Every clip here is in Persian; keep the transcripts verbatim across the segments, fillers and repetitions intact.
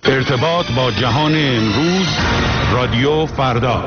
ارتباط با جهان امروز، رادیو فردا.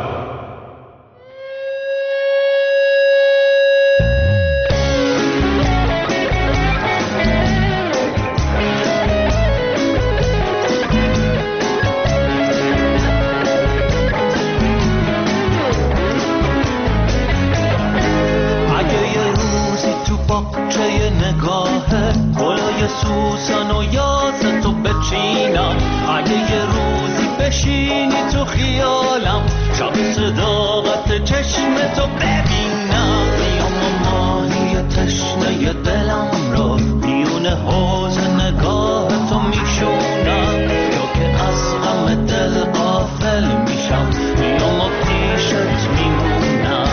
سوسن و یاست تو بچینم، اگه یه روزی بشینی تو خیالم، شب صداقت چشم تو ببینم، بیام و ماهی تشنه دلم رو میون حوض نگاه تو میشونم، یا که از غم دل غافل میشم، بیام و پیشت میمونم.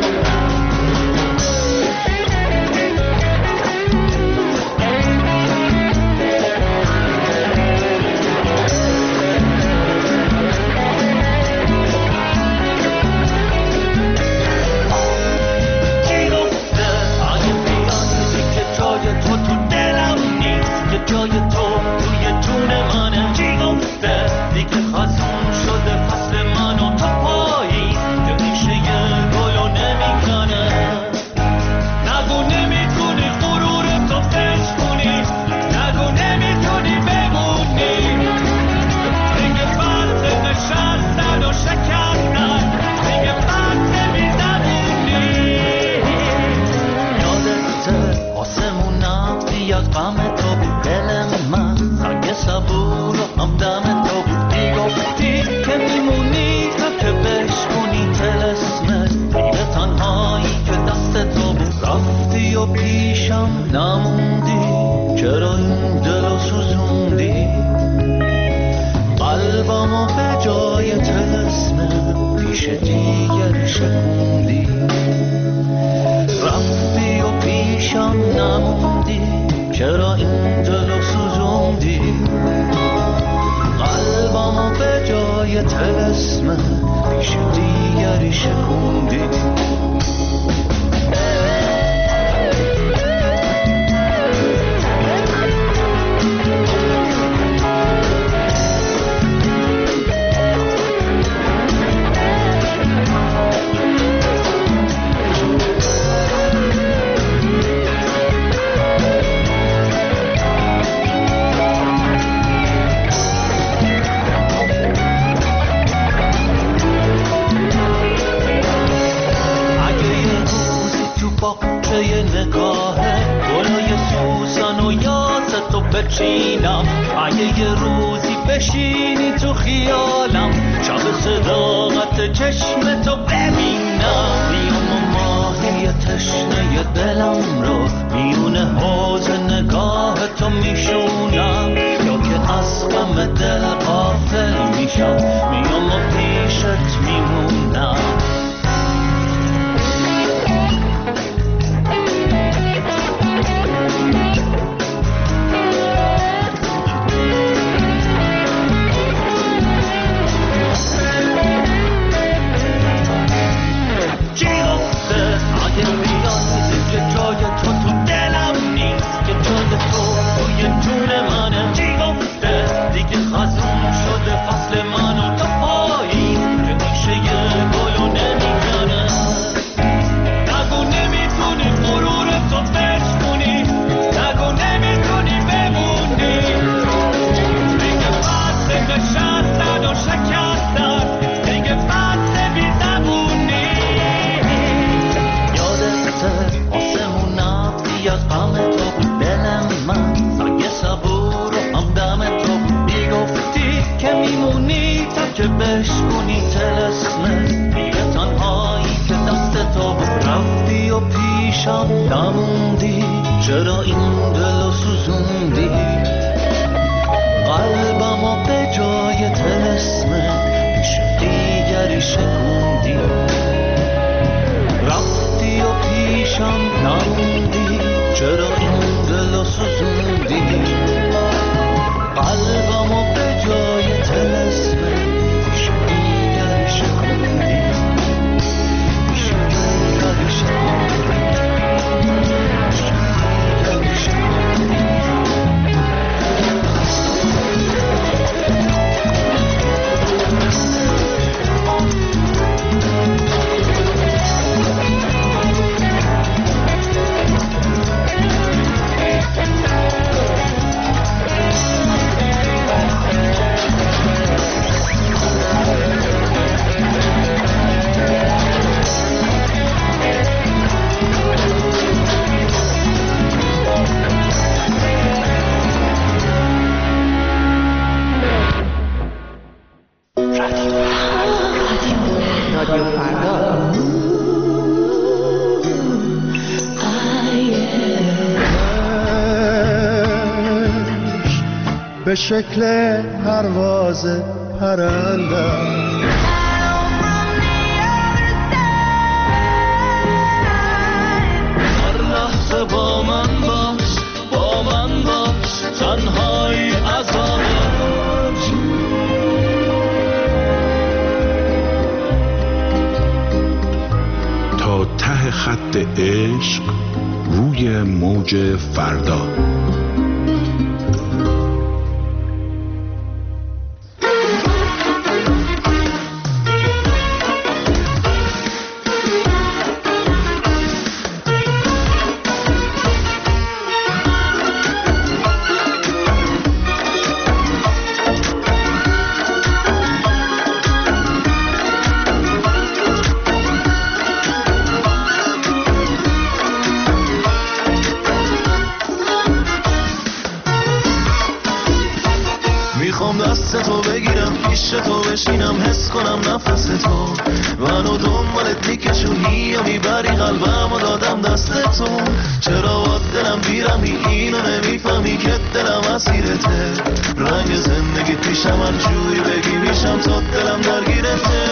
جای تو توی جون منه، چی گفته دیگه خزون شده فصل من و تا پاییز که ریشه یه گلو نمیکنه، نگو نمیتونی غرور تو بشکنی، نگو نمیتونی بمونی، دیگه فرد نشستن و شکستن، دیگه فرد بیزبونی. یادته آسمونم بیاد غم تو بود، دل من سنگ صبور و همدم تو بود، میگفتی که میمونی تا که بشکنی طلسمت، میره تنهایی که دست تو بود، رفتی و پیشم نموندی، چرا این دلو سوزوندی، قلبمو به جای طلسمت پیش دیگر شکوندی، رفتی و پیشم نموندی، چرا این دلو سوزوندی، قلبمو به جای طلسمت پیش دیگری شکوندی. یه نگاهه گلای سوسن و یاست تو بچینم، اگه یه روزی بشینی تو خیالم، شب صداقت چشم تو ببینم، بیام و ماهی تشنه دلم رو میون حوض نگاه تو میشونم، یا که از غم دل غافل میشم، میام و پیشت میمونم. که بشکنی طلسمت، میره تنهایی که دست تو بود، رفتی و پیشم نموندی، چرا این دلو سوزوندی، قلبمو به جای طلسمت پیش دیگری شکوندی، رفتی و پیشم نموندی، چرا این دلو سوزوندی، قلبمو به جای طلسمت به شکل پرواز پرنده. با من باش، با من باش، تنهایی از آغاز. تا ته خط عشق روی موج فردا. دست تو بگیرم پیش تو بشینم حس کنم نفس تو منو دنبالت میکشونی یا میبری قلبم و دادم دست تو. چرا با دلم بیرمی اینو نمیفهمی که دلم اسیرته. رنگ زندگی پیشم هر جوری بگی میشم تا دلم درگیرته.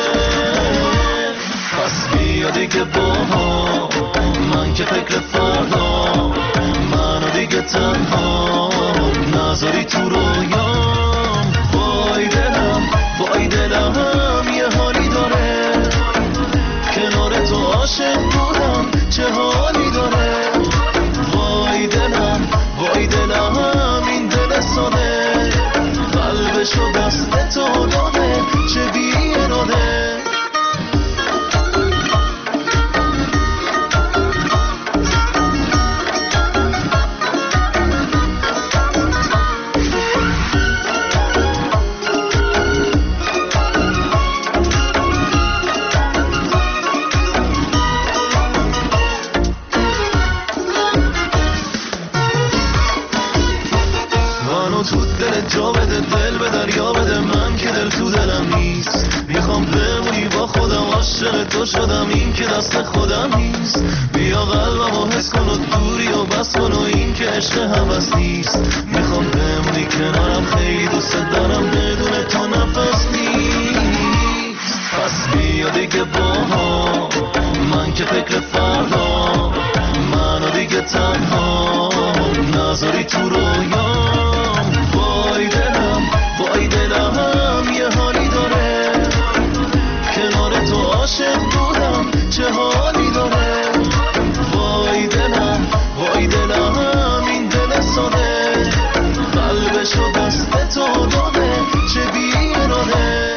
پس بیا دیگه باها من که فکر فردا منو دیگه تنها نذاری تو رویام. وای دلم وای دلم یه حالی داره کنار تو عاشق بودم چه حالی داره. وای دلم وای دلم این دل ساده قلبشو دست تو داده چه بی اراده. جا بده دل به دریا بده من که دل تو دلم نیست. میخوام بمونی با خودم عاشق تو شدم این که دست خودم نیست. بیا قلبم و حس کن و دوری و بس کن و این که عشق هوس نیست. میخوام بمونی کنارم خیلی دوست دارم بدون تو نفس نیست. پس بیا دیگه باها من که فکر فردا منو دیگه تنها نذاری تو رویام. وای دلم وای دلم یه حالی داره کنار تو عاشق بودم چه حالی داره. وای دلم وای دلم این دل ساده قلبشو دست تو داده چه بی اراده.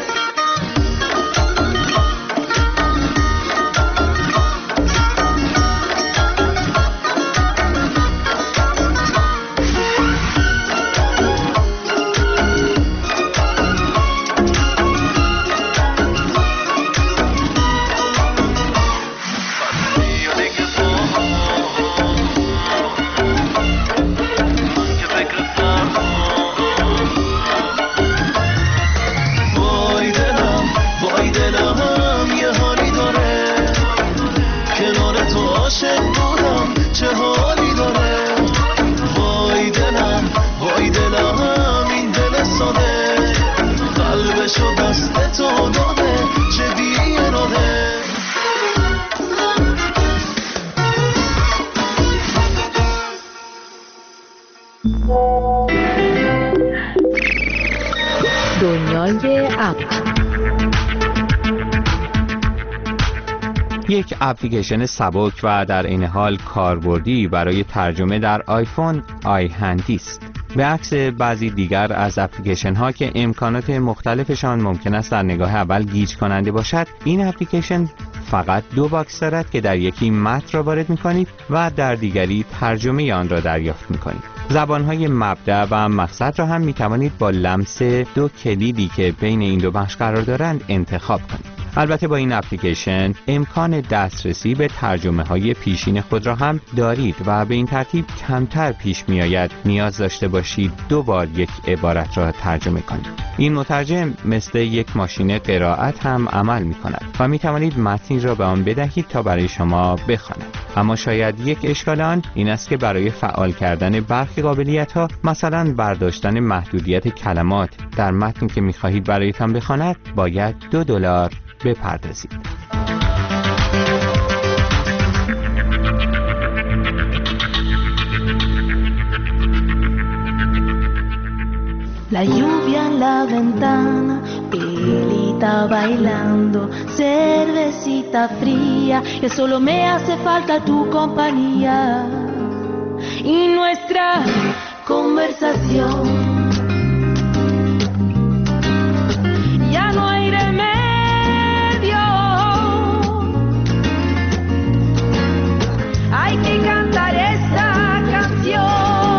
دنیای اپ یک اپلیکیشن سبک و در این حال کاربردی برای ترجمه در آیفون آی هندی است. به عکس بعضی دیگر از اپلیکیشن ها که امکانات مختلفشان ممکن است در نگاه اول گیج کننده باشد، این اپلیکیشن فقط دو باکس دارد که در یکی متن را وارد می‌کنید و در دیگری ترجمه آن را دریافت می‌کنید. زبان‌های مبدأ و مقصد را هم می‌توانید با لمس دو کلیدی که بین این دو بخش قرار دارند انتخاب کنید. البته با این اپلیکیشن امکان دسترسی به ترجمه های پیشین خود را هم دارید و به این ترتیب کمتر پیش می آید نیاز داشته باشید دو بار یک عبارت را ترجمه کنید. این مترجم مثل یک ماشین قرائت هم عمل می کند و می توانید متنی را به آن بدهید تا برای شما بخواند. اما شاید یک اشکال آن این است که برای فعال کردن برخی قابلیت‌ها، مثلا برداشتن محدودیت کلمات در متنی که می خواهید برایتان بخواند، باید دو دلار بپردازید. La lluvia en la ventana, Pilita bailando, cervecita fría, que solo me hace falta tu compañía y nuestra conversación. Ya no hay remedio, hay que cantar esta canción.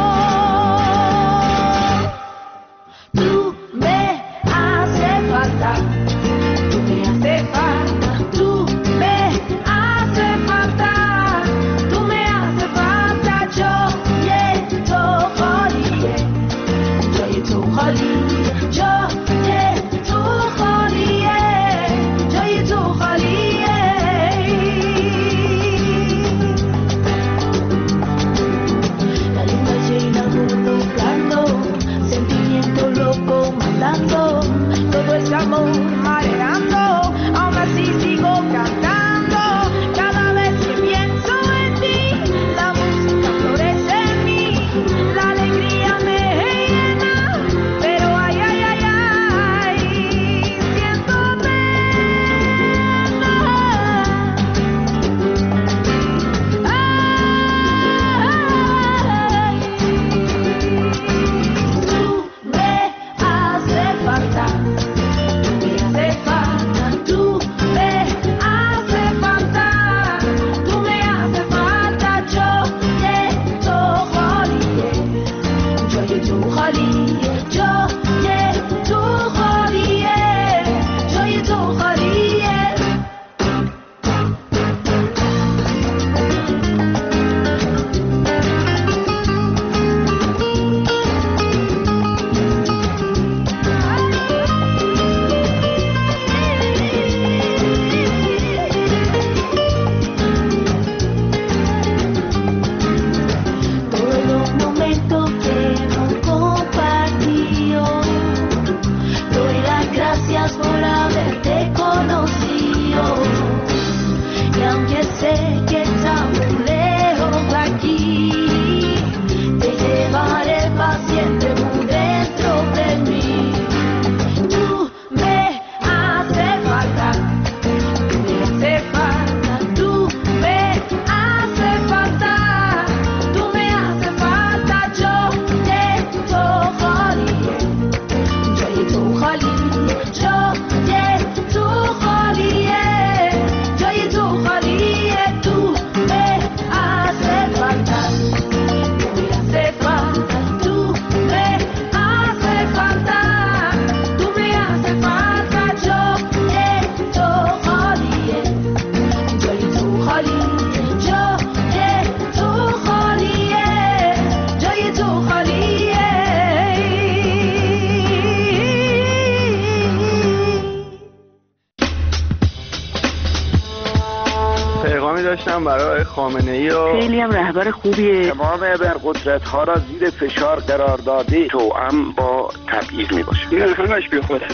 داشتم برای خامنه‌ای و خیلی هم رهبر خوبیه. تمام ابرقدرت‌ها را زیر فشار قرار داده توأم با تبعیض میباشه. این همش بیخوده.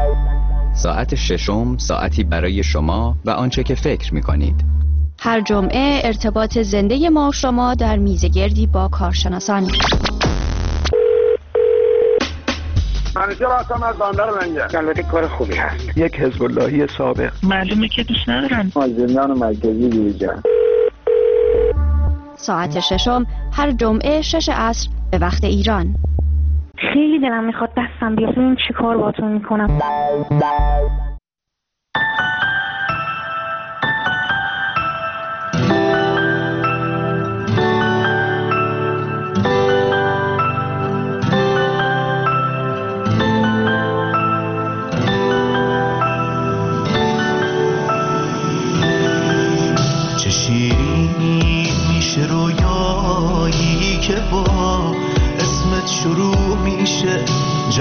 ساعت ششم ساعتی برای شما و آنچه که فکر میکنید. هر جمعه ارتباط زنده ما شما در میزگردی با کارشناسان. منیجر آسان از باندر منگه. البته کار خوبی هست. یک حزب اللهی سابق. معلومه که دوست ندارن. زندان مرکزی دیویژن. ساعت ششم هر جمعه شش عصر به وقت ایران. خیلی دلم میخواد دستم بیاد ببینم چی کار باهاتون میکنم.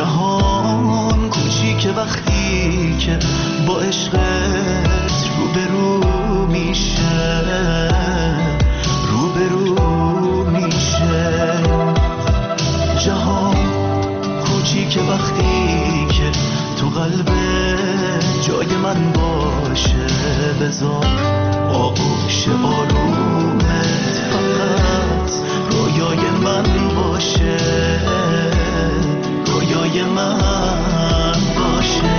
جهان کوچیکه وقتی که با عشقت روبرو میشه، روبرو میشه. جهان کوچیکه وقتی که تو قلب جای من باشه، بذار آغوش آرومت فقط رویای من باشه، رویای من باشه.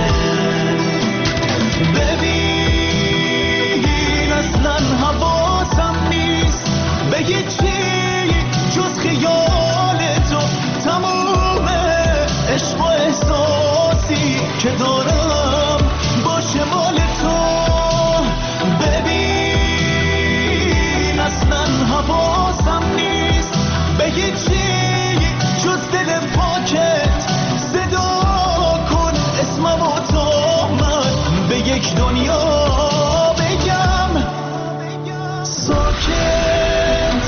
ببین اصلا حواسم نیست به هیچی جز خیال تو، تموم عشق و احساسی که دارم باشه مال تو. ببین اصلا حواسم نیست به هیچی جز دل پاکت، صدا کن اسمم و تا من به یک دنیا بگم ساکت.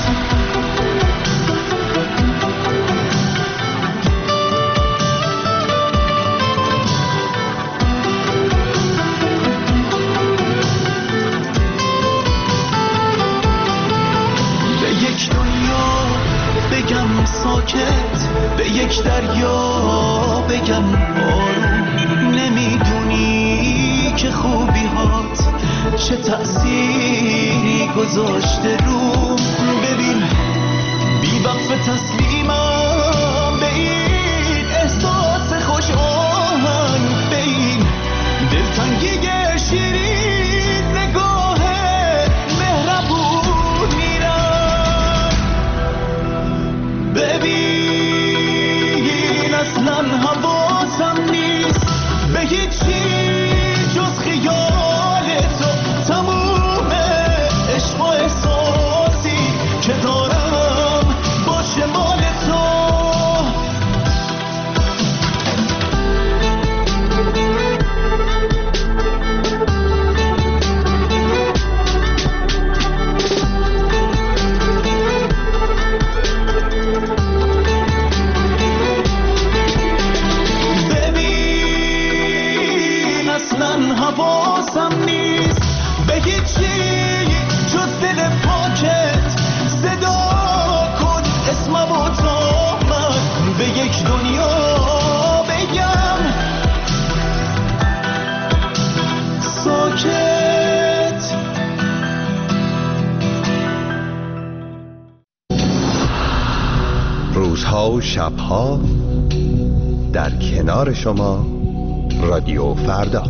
به یک دنیا بگم ساکت، به یک دریا بگم آروم. نمیدونی که خوبی هات چه تأثیری گذاشته روم. ببین بی وقف تسلیمم به این احساس خوش آهنگ، به این دلتنگی شیرین نگاه مهربون میرم. ببین اصلا حواسم نیست به هیچی جز خیال تو، تموم عشق و احساسی که دارم باشه مال تو. حواسم نیست به هیچی جز دل پاکت، صدا کن اسمم و تا من به یک دنیا بگم ساکت. روزها و شبها در کنار شما، رادیو فردا.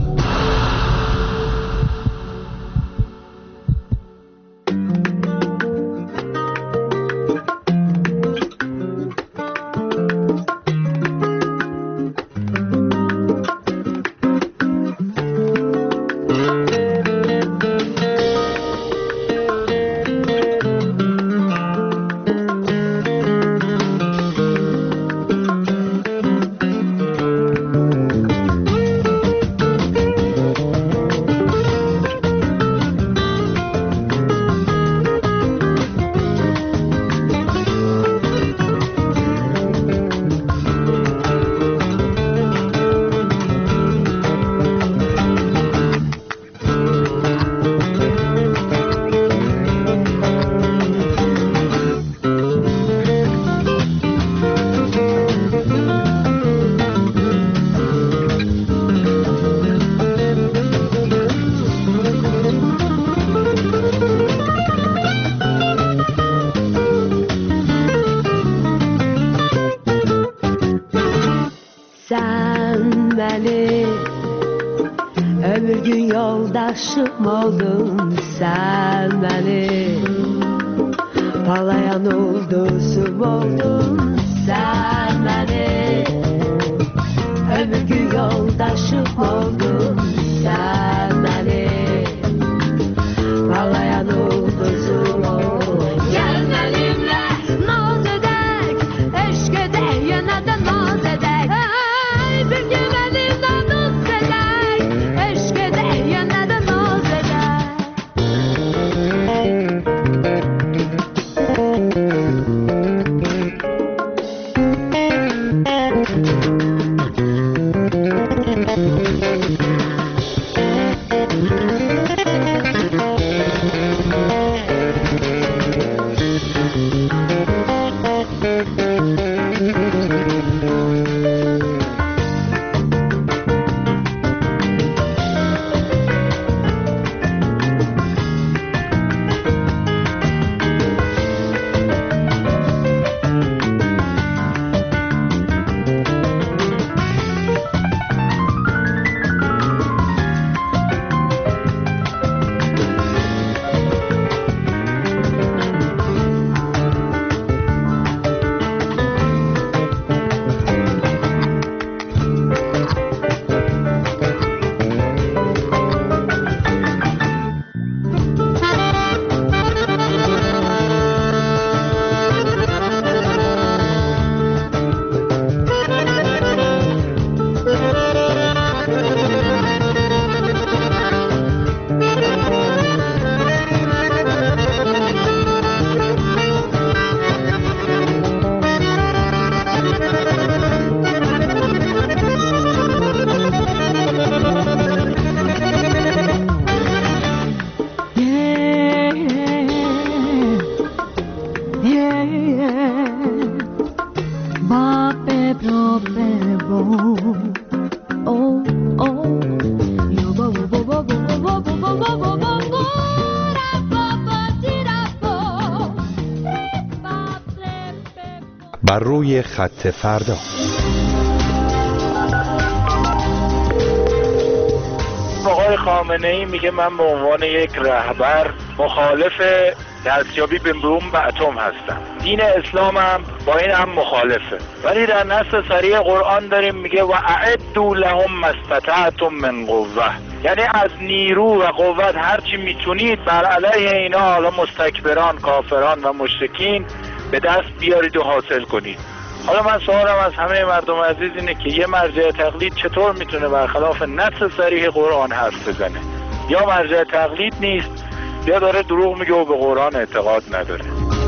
Yoldaşım oldun sen benim, parlayan ulduzum oldun sen benim. Ömür gün yoldaşım oldun sen benim, parlayan ulduzum oldun. Gel benimle naz edek, eşk edek, yine de naz edek. Hey, bir gün elimden naz edek, eşk edek, yine de naz edek. صدای خط فردا. آقای خامنه ای میگه من به عنوان یک رهبر مخالف دستیابی به بمب اتم هستم. دین اسلام هم با این هم مخالفه، ولی در نص صریح قرآن داریم میگه و اعدوا لهم ما استطعتم من قوه، یعنی از نیرو و قوت هرچی میتونید بر علیه اینا، حالا مستکبران، کافران و مشرکین، به دست بیارید و حاصل کنید. حالا من سوالم از همه مردم عزیز اینه که یه مرجع تقلید چطور میتونه برخلاف نص صریح قرآن حرف بزنه؟ یا مرجع تقلید نیست یا داره دروغ میگه و به قرآن اعتقاد نداره.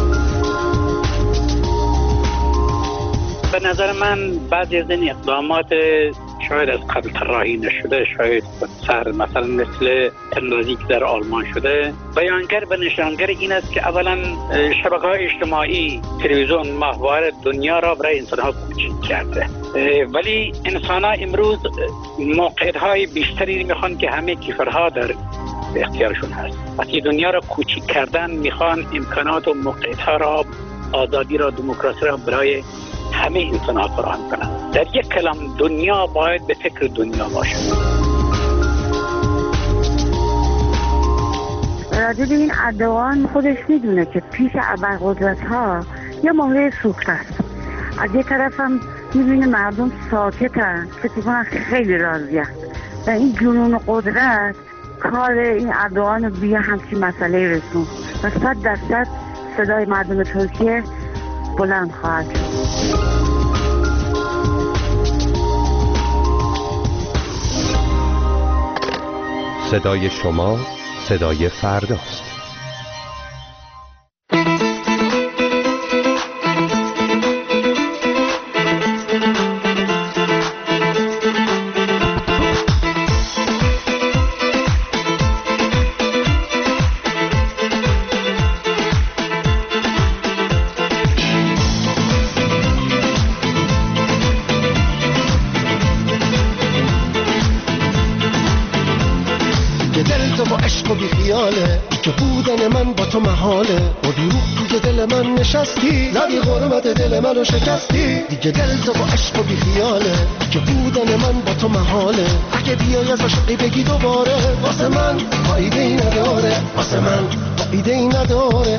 به نظر من بعضی از این اقدامات شاید از قبل طراحی نشده، شاید سر مثلا مثل اندازی که در آلمان شده، بیانگر و نشانگر این است که اولا شبکه‌های اجتماعی، تلویزیون، ماهواره دنیا را برای انسان‌ها کوچک کرده، ولی انسان‌ها امروز موقعیت‌های بیشتری میخوان که همه کیفرها در اختیارشون هست. وقتی دنیا را کوچک کردن میخوان امکانات و موقعیت‌ها را، آزادی را، دموکراسی را برای همه انسان‌ها فراهم کنند. در یک کلام دنیا باید به فکر دنیا باشه. راجع به این ادعان خودش میدونه که پیش ابرقدرت‌ها یه ماهی سوخته است. از یک طرف هم میبینه مردم ساکتن که تکون خیلی راضیه و این جنون قدرت کار این ادعان رو بیا همچین مسئله رسون و صد درصد صدای مردم ترکیه بلند خواهد شد. صدای شما صدای فرداست. که بودن من با تو محاله، با دروغ توی دل من نشستی، زدی غرمت دل منو شکستی. دیگه دل تو با عشق و بی خیاله، که بودن من با تو محاله. اگه بیای از عشقی بگی دوباره، واسه من فایده ای نداره، واسه من فایده ای نداره.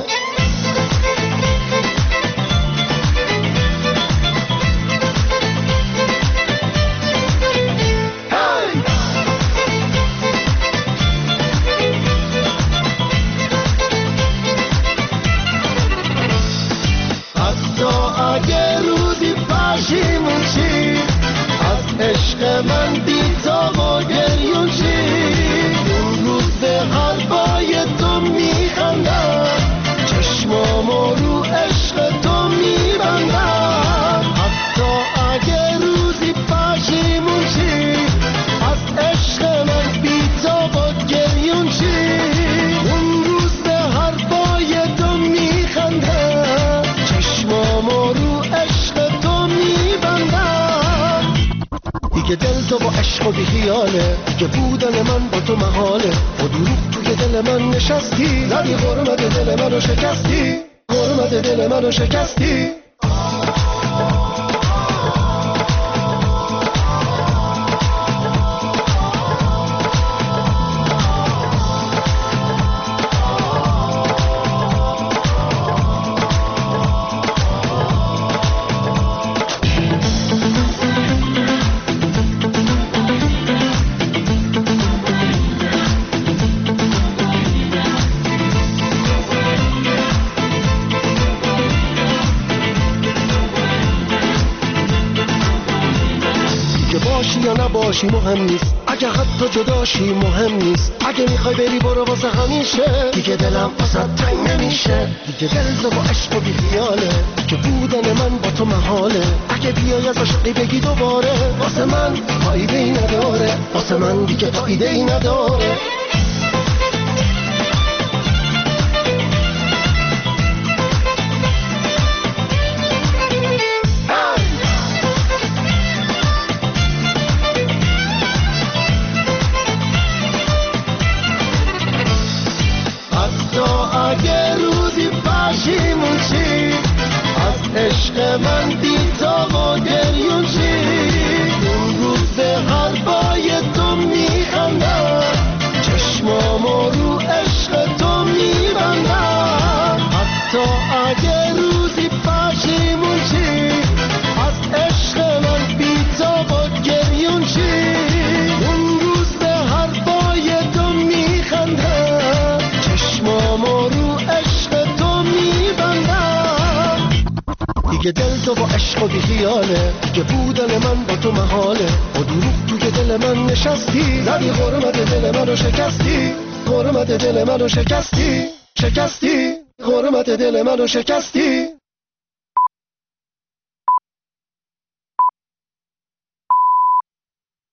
من بی تو و گریون چی، اون روز به حرفای تو میخندم، چشمامو رو عشق تو میبندم. حتی اگه روزی پشیمون چی، از عشق من بی تو و گریون چی، اون روز به حرفای تو میخندم، چشمامو رو عشق تو میبندم. دیگه دل تو با عشق و بی خیاله، دیگه بودن من با تو محاله. با دروغ توی دل من نشستی، زدی غرمت دل منو شکستی، غرمت دل منو شکستی. باشی مهم نیست، اگه حتی جداشی مهم نیست. اگه میخوای بری برو واسه همیشه، دیگه دلم واسه تنگ نمیشه. دیگه دل تو با عشق و بی خیاله، که بودن من با تو محاله. اگه بیای از عشقی بگی دوباره، واسه من فایده ای نداره، واسه من دیگه فایده ای نداره. عشق من بی تو بی خیاله که بودن من با تو محاله با دروغ توی دل من نشستی زدی غرمت دل منو شکستی غرمت دل منو شکستی شکستی غرمت دل منو شکستی